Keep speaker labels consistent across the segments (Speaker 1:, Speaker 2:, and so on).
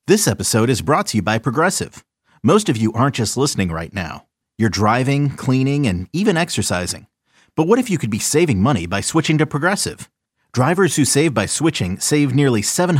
Speaker 1: This episode is brought to you by Progressive. Most of you aren't just listening right now. You're driving, cleaning, and even exercising. But what if you could be saving money by switching to Progressive? Drivers who save by switching save nearly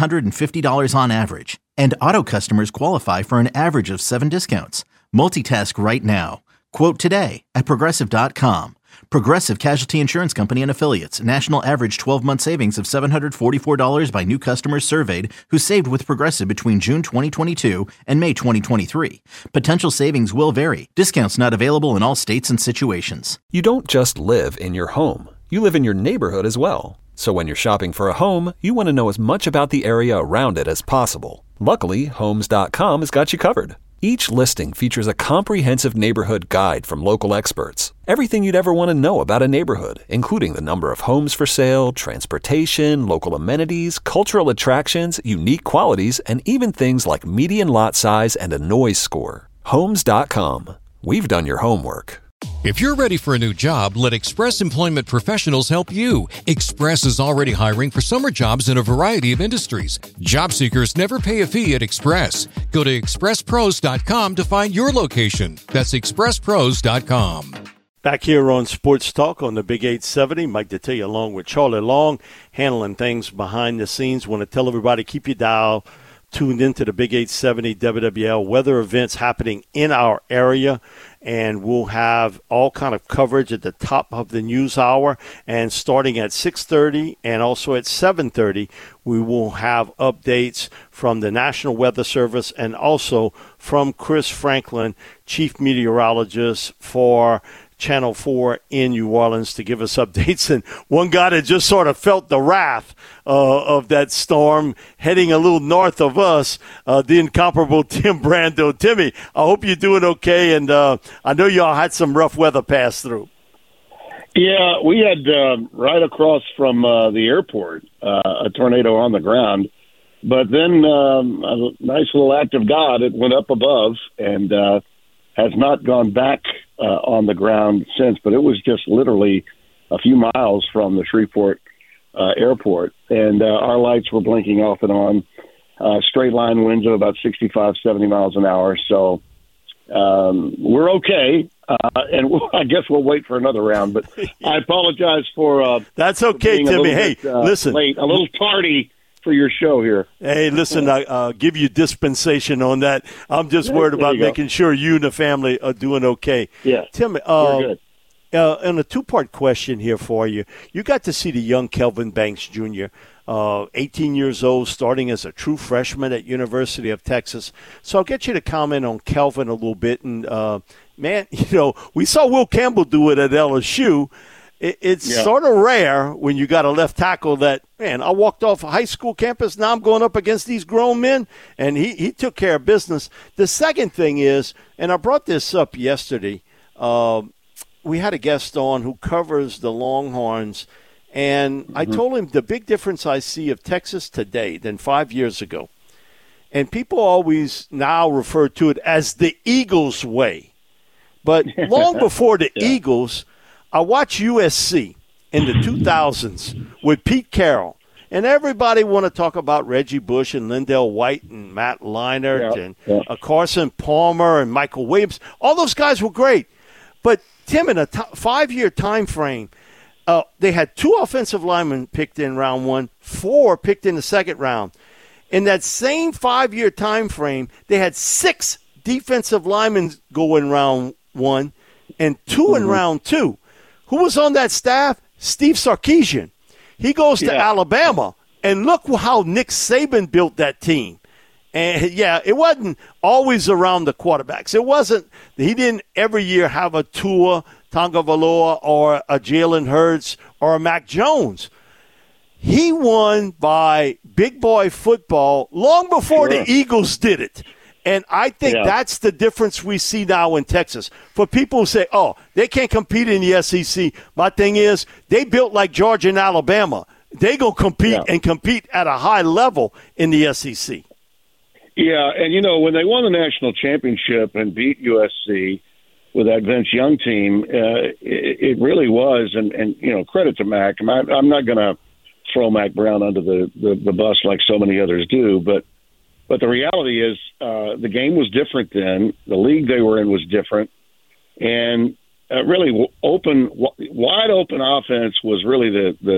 Speaker 1: $750 on average. And auto customers qualify for an average of 7 discounts. Multitask right now. Quote today at Progressive.com. Progressive Casualty Insurance Company and Affiliates. National average 12-month savings of $744 by new customers surveyed who saved with Progressive between June 2022 and May 2023. Potential savings will vary. Discounts not available in all states and situations.
Speaker 2: You don't just live in your home. You live in your neighborhood as well. So when you're shopping for a home, you want to know as much about the area around it as possible. Luckily, Homes.com has got you covered. Each listing features a comprehensive neighborhood guide from local experts. Everything you'd ever want to know about a neighborhood, including the number of homes for sale, transportation, local amenities, cultural attractions, unique qualities, and even things like median lot size and a noise score. Homes.com. We've done your homework.
Speaker 3: If you're ready for a new job, let Express Employment Professionals help you. Express is already hiring for summer jobs in a variety of industries. Job seekers never pay a fee at Express. Go to expresspros.com to find your location. That's expresspros.com.
Speaker 4: Back here on Sports Talk on the Big 870, Mike Detillier along with Charlie Long, handling things behind the scenes. Want to tell everybody, keep your dial tuned into the Big 870 WWL weather events happening in our area. And we'll have all kind of coverage at the top of the news hour. And starting at 6:30 and also at 7:30, we will have updates from the National Weather Service and also from Chris Franklin, Chief Meteorologist for Channel 4 in New Orleans, to give us updates. And one guy that just sort of felt the wrath of that storm heading a little north of us, the incomparable Tim Brando. Timmy, I hope you're doing okay, and I know y'all had some rough weather pass through.
Speaker 5: Yeah, we had right across from the airport a tornado on the ground, but then a nice little act of God, it went up above and has not gone back on the ground since, but it was just literally a few miles from the Shreveport airport, and our lights were blinking off and on, straight line winds of about 65, 70 miles an hour, so we're okay, and I guess we'll wait for another round, but I apologize for
Speaker 4: that's okay,
Speaker 5: for
Speaker 4: Timmy. Hey, listen,
Speaker 5: late, a little tardy for your show here.
Speaker 4: Hey, listen, I'll give you dispensation on that. I'm just worried about making sure you and the family are doing okay.
Speaker 5: Yeah,
Speaker 4: Tim,
Speaker 5: we're good.
Speaker 4: And a two-part question here for you. You got to see the young Kelvin Banks Jr., 18 years old, starting as a true freshman at University of Texas. So I'll get you to comment on Kelvin a little bit. And, man, we saw Will Campbell do it at LSU. It's sort of rare when you got a left tackle that, man, I walked off a high school campus, now I'm going up against these grown men, and he took care of business. The second thing is, and I brought this up yesterday, we had a guest on who covers the Longhorns, and I told him the big difference I see of Texas today than 5 years ago. And people always now refer to it as the Eagles way. But long before the Eagles, I watched USC in the 2000s with Pete Carroll, and everybody want to talk about Reggie Bush and Lindell White and Matt Leinart and Carson Palmer and Michael Williams. All those guys were great. But, Tim, in a 5-year time frame, they had 2 offensive linemen picked in round 1, 4 picked in the second round. In that same 5-year time frame, they had 6 defensive linemen go in round 1 and 2 in round 2. Who was on that staff? Steve Sarkisian. He goes to Alabama, and look how Nick Saban built that team. And, it wasn't always around the quarterbacks. It wasn't – he didn't every year have a Tua Tagovailoa or a Jalen Hurts or a Mac Jones. He won by big boy football long before the Eagles did it. And I think that's the difference we see now in Texas. For people who say, oh, they can't compete in the SEC, my thing is they built like Georgia and Alabama. They going to compete and compete at a high level in the SEC.
Speaker 5: Yeah, and, when they won the national championship and beat USC with that Vince Young team, it really was, and credit to Mac. I'm not going to throw Mac Brown under the bus like so many others do, but But the reality is the game was different then. The league they were in was different. And really wide open offense was really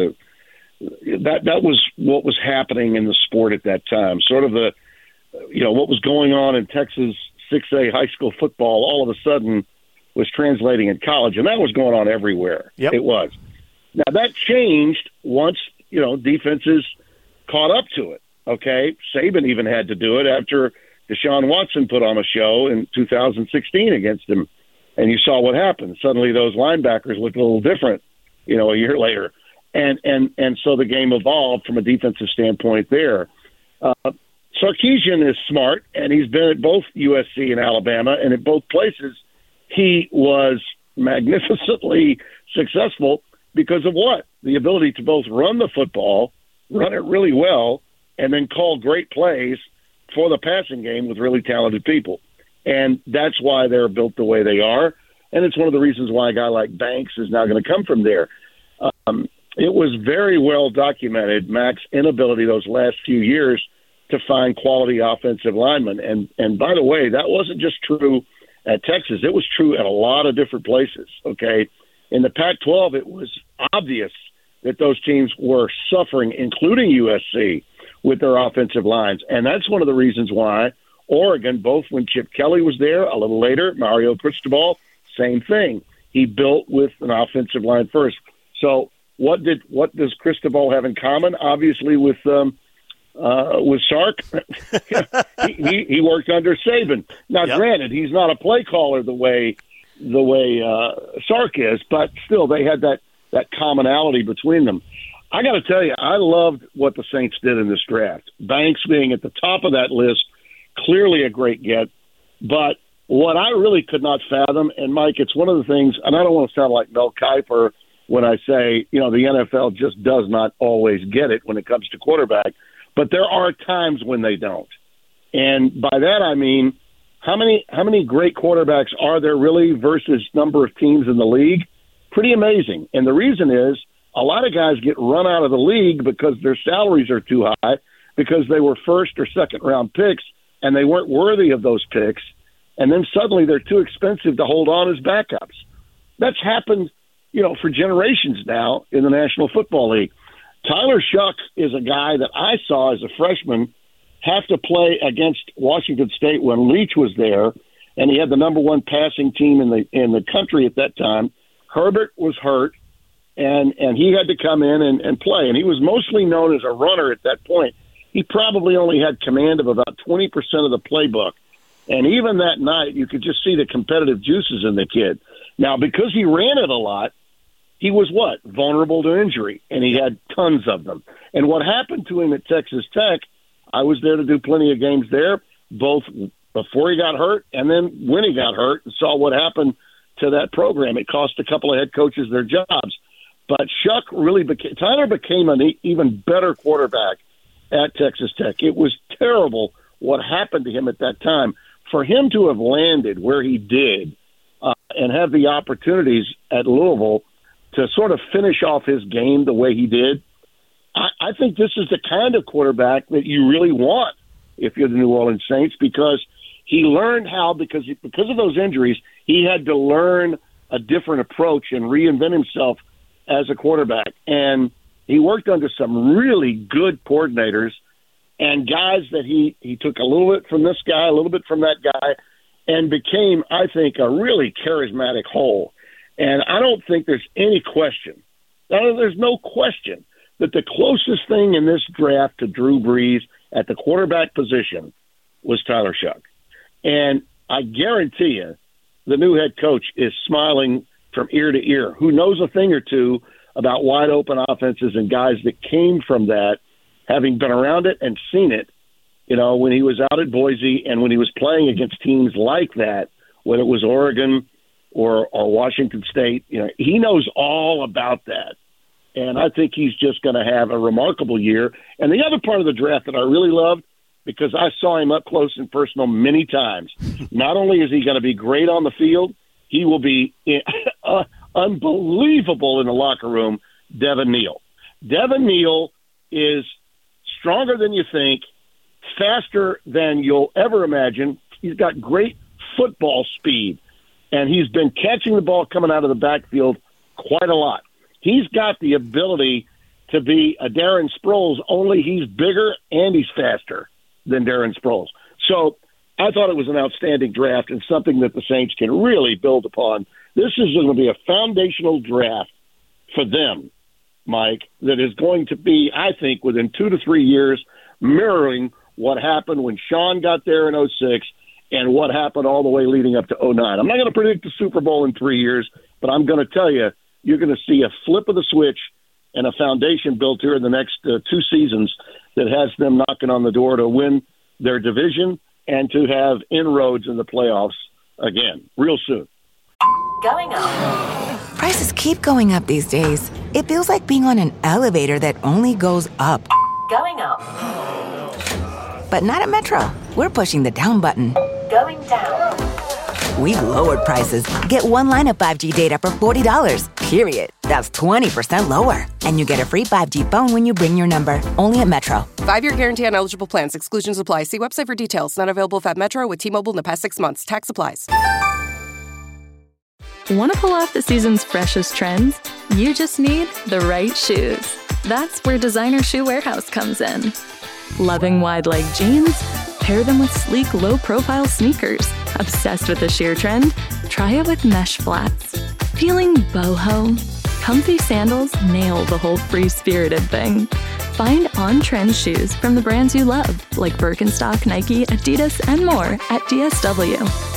Speaker 5: that was what was happening in the sport at that time. Sort of what was going on in Texas 6A high school football all of a sudden was translating in college, and that was going on everywhere.
Speaker 4: Yep.
Speaker 5: It was. Now that changed once, defenses caught up to it. Okay. Saban even had to do it after Deshaun Watson put on a show in 2016 against him. And you saw what happened. Suddenly those linebackers looked a little different, a year later. And so the game evolved from a defensive standpoint there. Sarkisian is smart, and he's been at both USC and Alabama, and at both places he was magnificently successful because of what? The ability to both run the football, run it really well, and then call great plays for the passing game with really talented people. And that's why they're built the way they are. And it's one of the reasons why a guy like Banks is now going to come from there. It was very well documented, Mac's inability those last few years to find quality offensive linemen. And by the way, that wasn't just true at Texas. It was true at a lot of different places, okay? In the Pac-12, it was obvious that those teams were suffering, including USC, with their offensive lines. And that's one of the reasons why Oregon, both when Chip Kelly was there, a little later, Mario Cristobal, same thing. He built with an offensive line first. So what does Cristobal have in common? Obviously with Sark, he worked under Saban. Now, Granted, he's not a play caller the way Sark is, but still they had that commonality between them. I got to tell you, I loved what the Saints did in this draft. Banks being at the top of that list, clearly a great get. But what I really could not fathom, and Mike, it's one of the things, and I don't want to sound like Mel Kiper when I say, the NFL just does not always get it when it comes to quarterback, but there are times when they don't. And by that I mean, how many great quarterbacks are there really versus number of teams in the league? Pretty amazing. And the reason is, a lot of guys get run out of the league because their salaries are too high, because they were first or second round picks and they weren't worthy of those picks. And then suddenly they're too expensive to hold on as backups. That's happened, for generations now in the National Football League. Tyler Shuck is a guy that I saw as a freshman have to play against Washington State when Leach was there, and he had the number one passing team in the country at that time. Herbert was hurt. And he had to come in and play. And he was mostly known as a runner at that point. He probably only had command of about 20% of the playbook. And even that night, you could just see the competitive juices in the kid. Now, because he ran it a lot, he was vulnerable to injury. And he had tons of them. And what happened to him at Texas Tech, I was there to do plenty of games there, both before he got hurt and then when he got hurt, and saw what happened to that program. It cost a couple of head coaches their jobs. But Shuck Tyler became an even better quarterback at Texas Tech. It was terrible what happened to him at that time. For him to have landed where he did and have the opportunities at Louisville to sort of finish off his game the way he did, I think this is the kind of quarterback that you really want if you're the New Orleans Saints, because he learned how, because of those injuries, he had to learn a different approach and reinvent himself as a quarterback. And he worked under some really good coordinators and guys that he took a little bit from this guy, a little bit from that guy, and became, I think, a really charismatic whole. And I don't think there's any question, there's no question, that the closest thing in this draft to Drew Brees at the quarterback position was Tyler Shuck. And I guarantee you the new head coach is smiling from ear to ear, who knows a thing or two about wide open offenses and guys that came from that, having been around it and seen it, when he was out at Boise and when he was playing against teams like that, whether it was Oregon or Washington State, he knows all about that. And I think he's just going to have a remarkable year. And the other part of the draft that I really loved, because I saw him up close and personal many times, not only is he going to be great on the field, he will be unbelievable in the locker room, Devin Neal. Devin Neal is stronger than you think, faster than you'll ever imagine. He's got great football speed, and he's been catching the ball coming out of the backfield quite a lot. He's got the ability to be a Darren Sproles, only he's bigger and he's faster than Darren Sproles. So I thought it was an outstanding draft and something that the Saints can really build upon. This is going to be a foundational draft for them, Mike, that is going to be, I think, within 2 to 3 years, mirroring what happened when Sean got there in 2006 and what happened all the way leading up to 2009. I'm not going to predict the Super Bowl in 3 years, but I'm going to tell you, you're going to see a flip of the switch and a foundation built here in the next 2 seasons that has them knocking on the door to win their division and to have inroads in the playoffs again real soon.
Speaker 6: Going up. Prices keep going up these days. It feels like being on an elevator that only goes up. Going up. But not at Metro. We're pushing the down button. Going down. We've lowered prices. Get one line of 5G data for $40, period. That's 20% lower. And you get a free 5G phone when you bring your number. Only at Metro.
Speaker 7: 5-year guarantee on eligible plans. Exclusions apply. See website for details. Not available at Metro with T-Mobile in the past 6 months. Tax applies.
Speaker 8: Want to pull off the season's freshest trends? You just need the right shoes. That's where Designer Shoe Warehouse comes in. Loving wide-leg jeans? Pair them with sleek, low-profile sneakers. Obsessed with the sheer trend? Try it with mesh flats. Feeling boho? Comfy sandals nail the whole free-spirited thing. Find on-trend shoes from the brands you love, like Birkenstock, Nike, Adidas, and more at DSW.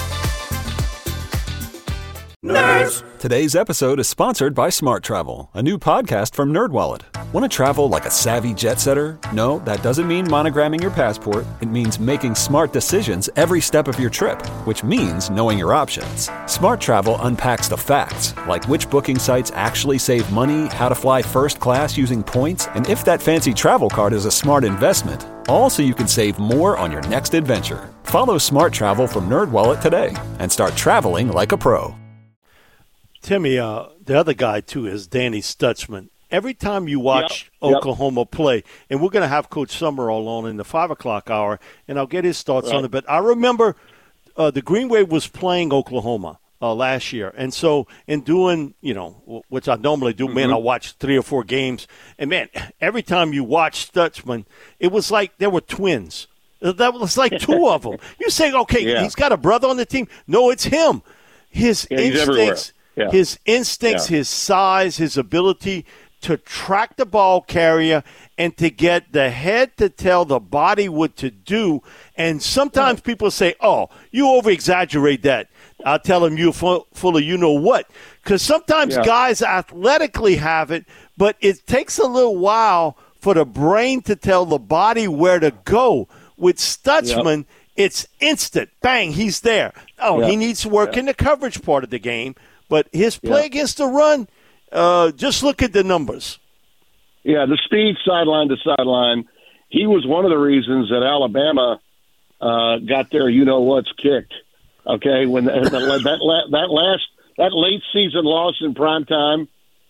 Speaker 2: Nerds! Today's episode is sponsored by Smart Travel, a new podcast from NerdWallet. Want to travel like a savvy jet setter? No, that doesn't mean monogramming your passport. It means making smart decisions every step of your trip, which means knowing your options. Smart Travel unpacks the facts, like which booking sites actually save money, how to fly first class using points, and if that fancy travel card is a smart investment. All so you can save more on your next adventure. Follow Smart Travel from NerdWallet today and start traveling like a pro.
Speaker 4: Timmy, the other guy, too, is Danny Stutzman. Every time you watch Oklahoma play, and we're going to have Coach Summerall on in the 5 o'clock hour, and I'll get his thoughts on it. But I remember the Green Wave was playing Oklahoma last year. And so in doing, which I normally do, man, I watch 3 or 4 games. And, man, every time you watch Stutzman, it was like there were twins. That was like 2 of them. You say, okay, he's got a brother on the team. No, it's him. His instincts. Yeah. His instincts, his size, his ability to track the ball carrier and to get the head to tell the body what to do. And sometimes people say, oh, you over-exaggerate that. I'll tell them you're full of you-know-what. Because sometimes guys athletically have it, but it takes a little while for the brain to tell the body where to go. With Stutzman, it's instant. Bang, he's there. He needs to work in the coverage part of the game. But his play against the run, just look at the numbers.
Speaker 5: Yeah, the speed sideline to sideline. He was one of the reasons that Alabama got their you-know-what's kicked. Okay, when that late season loss in prime time,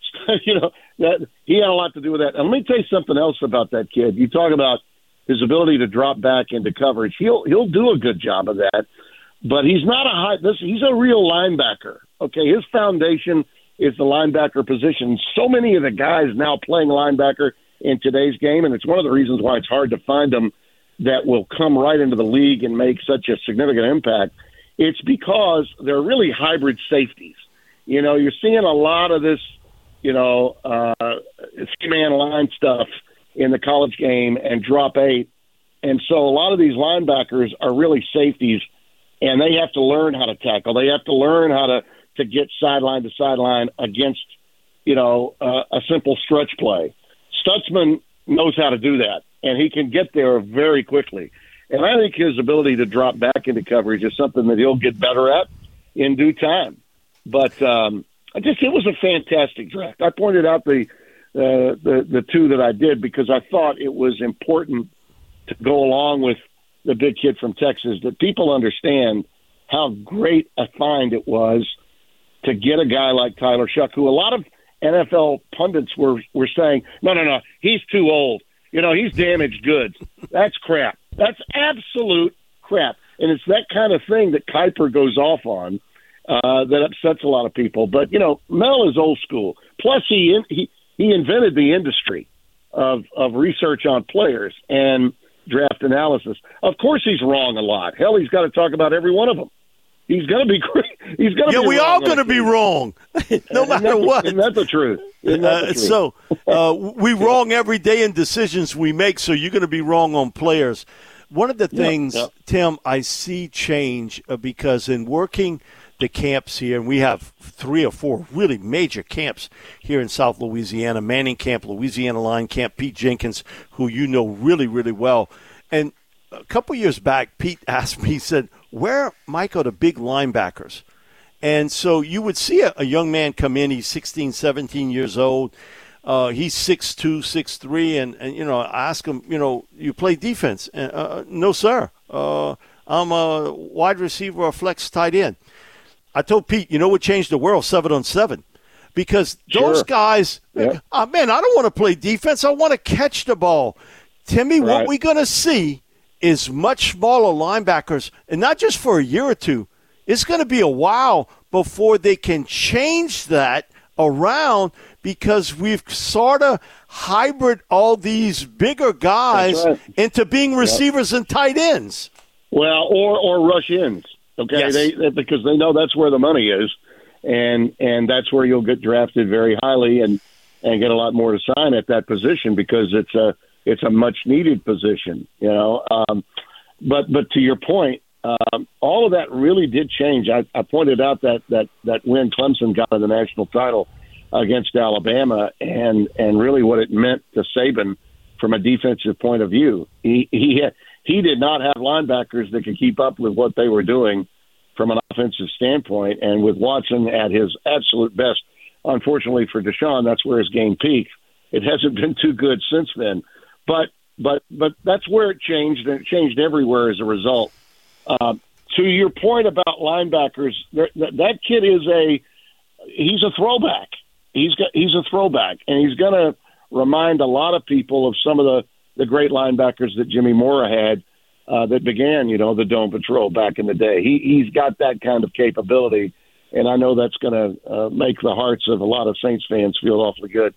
Speaker 5: that he had a lot to do with that. And let me tell you something else about that kid. You talk about his ability to drop back into coverage. He'll do a good job of that. But he's not he's a real linebacker. Okay, his foundation is the linebacker position. So many of the guys now playing linebacker in today's game, and it's one of the reasons why it's hard to find them that will come right into the league and make such a significant impact. It's because they're really hybrid safeties. You're seeing a lot of this, three-man line stuff in the college game and drop 8. And so a lot of these linebackers are really safeties, and they have to learn how to tackle. They have to learn how to get sideline to sideline against, a simple stretch play. Stutzman knows how to do that, and he can get there very quickly. And I think his ability to drop back into coverage is something that he'll get better at in due time. But it was a fantastic draft. I pointed out the 2 that I did because I thought it was important to go along with the big kid from Texas, that people understand how great a find it was to get a guy like Tyler Shough, who a lot of NFL pundits were saying, no, he's too old. he's damaged goods. That's crap. That's absolute crap. And it's that kind of thing that Kiper goes off on that upsets a lot of people. But, Mel is old school. Plus, he invented the industry of research on players and draft analysis. Of course he's wrong a lot. Hell, he's got to talk about every one of them. He's going to be he's going to be wrong.
Speaker 4: Yeah, we all going to be wrong, no matter what.
Speaker 5: Isn't that the truth?
Speaker 4: So we wrong every day in decisions we make, so you're going to be wrong on players. One of the things, Tim, I see change because in working the camps here, and we have 3 or 4 really major camps here in South Louisiana, Manning Camp, Louisiana Line Camp, Pete Jenkins, who you know really, really well. And a couple years back, Pete asked me, he said, where, Mike, are the big linebackers? And so you would see a young man come in, he's 16, 17 years old. He's 6'2", 6'3", and I ask him, you play defense? No, sir. I'm a wide receiver or flex tight end. I told Pete, what changed the world? 7-on-7. Because those guys, man, I don't want to play defense. I want to catch the ball. Timmy, what we're going to see is much smaller linebackers, and not just for a year or two. It's going to be a while before they can change that around because we've sort of hybrid all these bigger guys into being receivers and tight ends.
Speaker 5: Well, or rush ins, okay?
Speaker 4: Yes.
Speaker 5: Because they know that's where the money is, and that's where you'll get drafted very highly and get a lot more to sign at that position because it's a much needed position, But to your point, all of that really did change. I pointed out that when Clemson got the national title against Alabama and really what it meant to Saban from a defensive point of view. He did not have linebackers that could keep up with what they were doing from an offensive standpoint. And with Watson at his absolute best, unfortunately for Deshaun, that's where his game peaked. It hasn't been too good since then. But that's where it changed, and it changed everywhere as a result. To your point about linebackers, that kid he's a throwback. He's a throwback, and he's going to remind a lot of people of some of the great linebackers that Jimmy Mora had that began, the Dome Patrol back in the day. He's got that kind of capability, and I know that's going to make the hearts of a lot of Saints fans feel awfully good.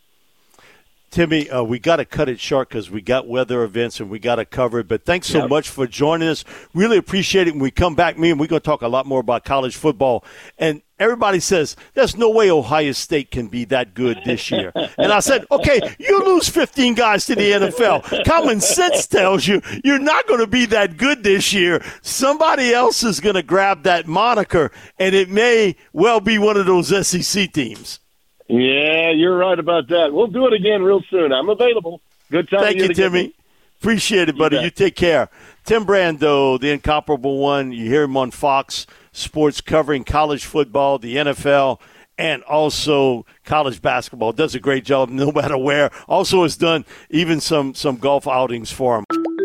Speaker 4: Timmy, we got to cut it short because we got weather events and we got to cover it. But thanks so much for joining us. Really appreciate it. When we come back, we're going to talk a lot more about college football. And everybody says, there's no way Ohio State can be that good this year. And I said, okay, you lose 15 guys to the NFL. Common sense tells you you're not going to be that good this year. Somebody else is going to grab that moniker, and it may well be one of those SEC teams.
Speaker 5: Yeah, you're right about that. We'll do it again real soon. I'm available. Good time.
Speaker 4: Thank you, Timmy. Appreciate it, buddy. You take care. Tim Brando, the incomparable one. You hear him on Fox Sports covering college football, the NFL, and also college basketball. Does a great job no matter where. Also has done even some golf outings for him.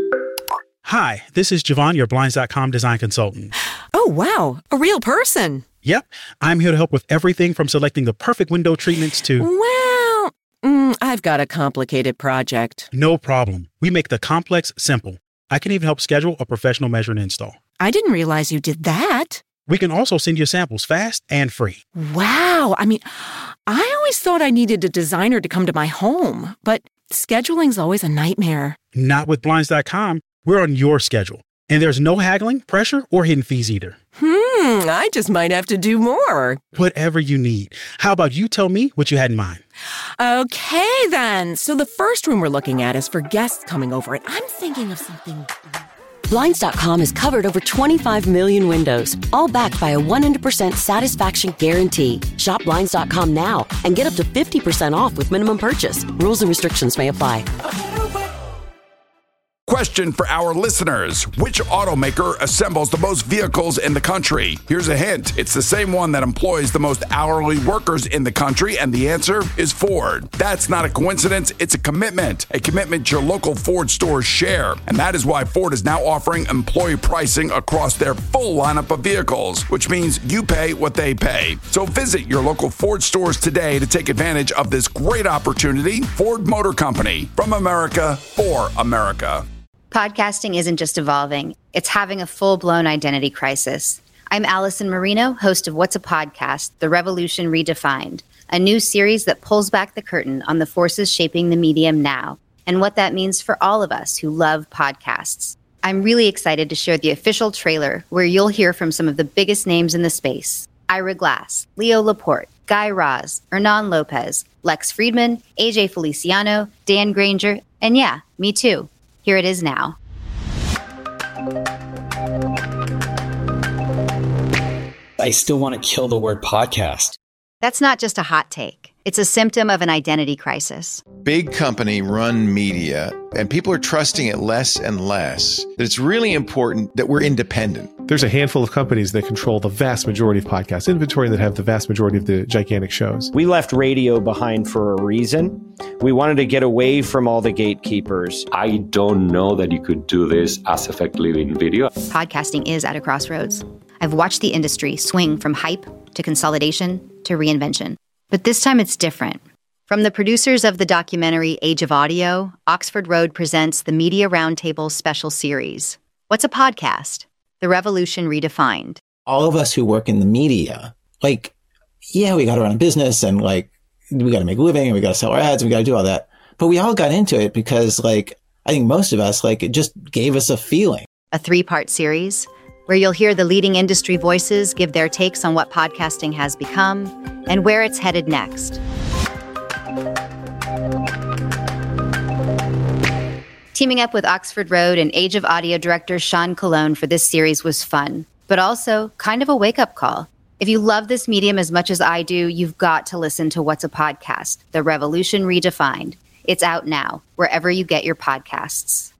Speaker 9: Hi, this is Javon, your Blinds.com design consultant.
Speaker 10: Oh, wow. A real person.
Speaker 9: Yep. I'm here to help with everything from selecting the perfect window treatments to...
Speaker 10: Well, I've got a complicated project.
Speaker 9: No problem. We make the complex simple. I can even help schedule a professional measure and install.
Speaker 10: I didn't realize you did that.
Speaker 9: We can also send you samples fast and free.
Speaker 10: Wow. I always thought I needed a designer to come to my home, but scheduling's always a nightmare.
Speaker 9: Not with Blinds.com. We're on your schedule. And there's no haggling, pressure, or hidden fees either.
Speaker 10: I just might have to do more.
Speaker 9: Whatever you need. How about you tell me what you had in mind?
Speaker 10: Okay, then. So the first room we're looking at is for guests coming over, and I'm thinking of something...
Speaker 11: Blinds.com has covered over 25 million windows, all backed by a 100% satisfaction guarantee. Shop Blinds.com now and get up to 50% off with minimum purchase. Rules and restrictions may apply.
Speaker 12: Question question for our listeners. Which automaker assembles the most vehicles in the country? Here's a hint. It's the same one that employs the most hourly workers in the country, and the answer is Ford. That's not a coincidence. It's a commitment your local Ford stores share. And that is why Ford is now offering employee pricing across their full lineup of vehicles, which means you pay what they pay. So visit your local Ford stores today to take advantage of this great opportunity. Ford Motor Company, from America for America.
Speaker 13: Podcasting isn't just evolving, it's having a full-blown identity crisis. I'm Allison Marino, host of What's a Podcast? The Revolution Redefined, a new series that pulls back the curtain on the forces shaping the medium now and what that means for all of us who love podcasts. I'm really excited to share the official trailer where you'll hear from some of the biggest names in the space. Ira Glass, Leo Laporte, Guy Raz, Hernan Lopez, Lex Friedman, AJ Feliciano, Dan Granger, and yeah, me too. Here it is now.
Speaker 14: I still want to kill the word podcast.
Speaker 13: That's not just a hot take. It's a symptom of an identity crisis.
Speaker 15: Big company run media, and people are trusting it less and less. That it's really important that we're independent.
Speaker 16: There's a handful of companies that control the vast majority of podcast inventory that have the vast majority of the gigantic shows.
Speaker 17: We left radio behind for a reason. We wanted to get away from all the gatekeepers.
Speaker 18: I don't know that you could do this as effectively in video.
Speaker 13: Podcasting is at a crossroads. I've watched the industry swing from hype to consolidation to reinvention. But this time it's different. From the producers of the documentary Age of Audio, Oxford Road presents the Media Roundtable special series. What's a podcast? The Revolution Redefined.
Speaker 19: All of us who work in the media, we got to run a business and we got to make a living and we got to sell our ads and we got to do all that. But we all got into it because I think most of us, it just gave us a feeling.
Speaker 13: A 3-part series where you'll hear the leading industry voices give their takes on what podcasting has become and where it's headed next. Teaming up with Oxford Road and Age of Audio director Sean Colon for this series was fun, but also kind of a wake-up call. If you love this medium as much as I do, you've got to listen to What's a Podcast? The Revolution Redefined. It's out now, wherever you get your podcasts.